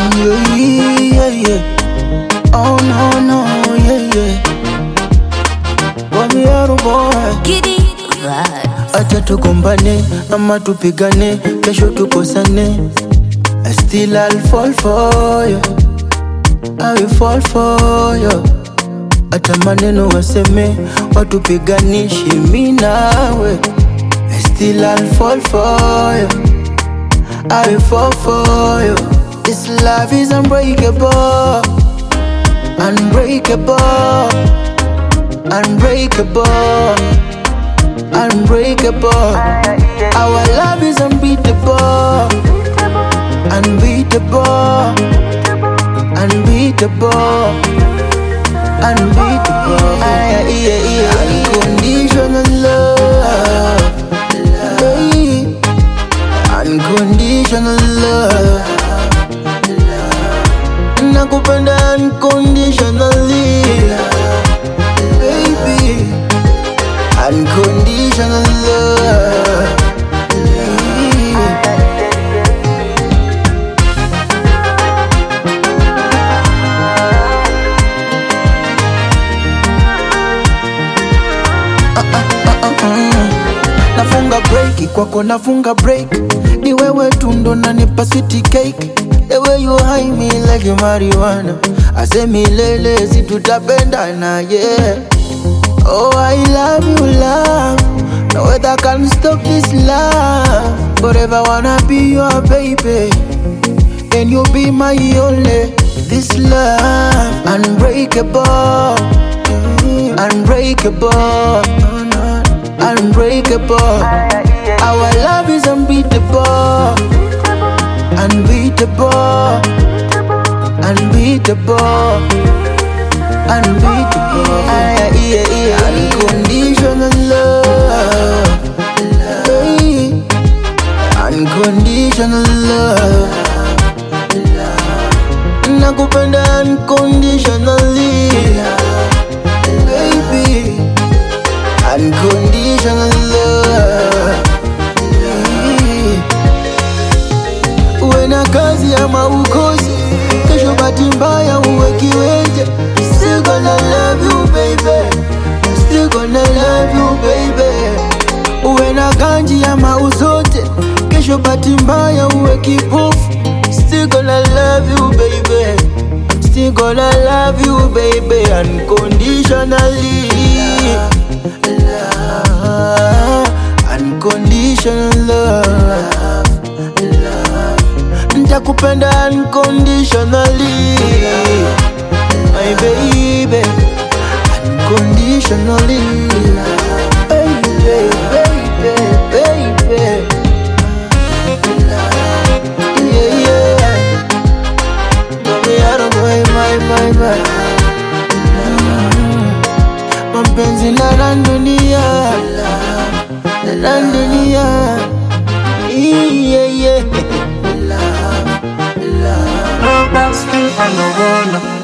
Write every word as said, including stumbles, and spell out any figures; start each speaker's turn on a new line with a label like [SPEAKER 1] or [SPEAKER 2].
[SPEAKER 1] Yeah, yeah, yeah. Oh no, no, yeah, yeah. Wamiaru boy
[SPEAKER 2] Giddy vibes.
[SPEAKER 1] acha tukumbane ama tupigane, kesho tukosane, I still I'll fall for you, I will fall for you. Ata maneno waseme watupiganishi mimi nawe, I still I'll fall for you, I will fall for you. This love is unbreakable, unbreakable, unbreakable, unbreakable. Our love is unbeatable, unbeatable, unbeatable, unbeatable. Yeah, yeah, yeah. Unconditional love, hey. Unconditional love. Nakupenda unconditionally, baby. Unconditional love, baby. Nafunga break, kwako nafunga break. Ni wewe tu ndo nanipa sweet cake. The way you high me like you marijuana. Ase milele si tutapendana, yeah. Oh, I love you, love. No weather can stop this love. Forever wanna be your baby, and you be my only. This love, unbreakable, unbreakable, unbreakable. Our love is unbeatable, unbeatable, unbeatable, unbeatable. Yeah, yeah, yeah. Unconditional love, hey. Unconditional love. Nakupenda unconditionally, baby. Unconditional love, baby. Uwe na kazi ama ukosi, kesho bahati mbaya uwe kiwete, still gonna love you, baby. Still gonna love you, baby. Uwe na ganji ama uzote, kesho bahati mbaya uwe kipofu, still gonna love you, baby. I'm still gonna love you, baby. Unconditionally, love, unconditional love, love. Nitakupenda unconditionally, my baby. Unconditionally, baby, baby, baby. Yeah, yeah. Baby, I don't go my, my, my. Mm. Mapenzi na randunia, na randunia. Yeah, yeah.
[SPEAKER 3] Love, love. Love, that's me, I know wanna.